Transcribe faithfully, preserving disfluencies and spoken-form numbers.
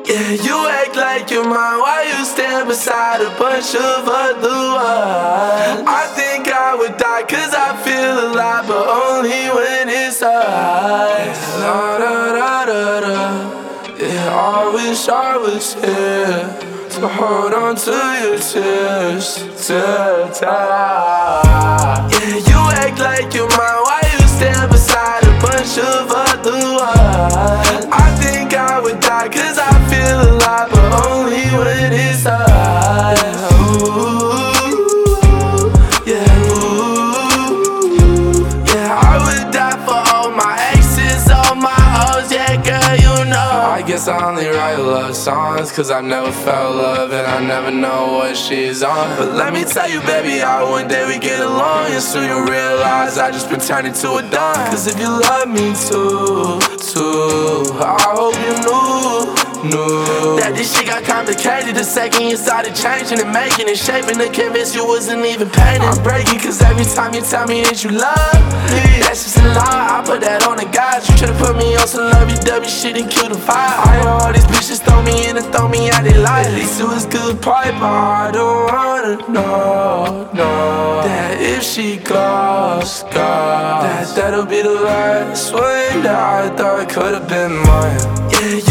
Yeah, you act like you're mine while you stand beside a bunch of other ones. I think I would die cause I feel alive, but only when it's us. La da da da da. Yeah, I wish I was here to hold on to your tears till time. Yeah, you act like you're mine while you stand beside a bunch of other ones. I think I would die cause I feel alive, but only when it's us. Ooh, yeah, ooh, yeah, I would die for all my exes, all my hoes, yeah, girl, you know. I guess I only write love songs cause I never felt love and I never know what she's on. But let me tell you, baby, how one day we get along and soon you'll realize I just been turned into a don. Cause if you love me too, too, I hope you knew, knew that this shit got complicated the second you started changing and making and shaping to convince you wasn't even painting. I'm breaking cause every time you tell me that you love me, that's just a lie, I put that on the guys. You tryna put me on some lovey-dovey shit and kill the vibe. I know all these bitches throw me in and throw me out they life. At least it was good pipe, but I don't wanna know, no, that if she goes, goes, that that'll be the last one that I thought could've been mine. Yeah,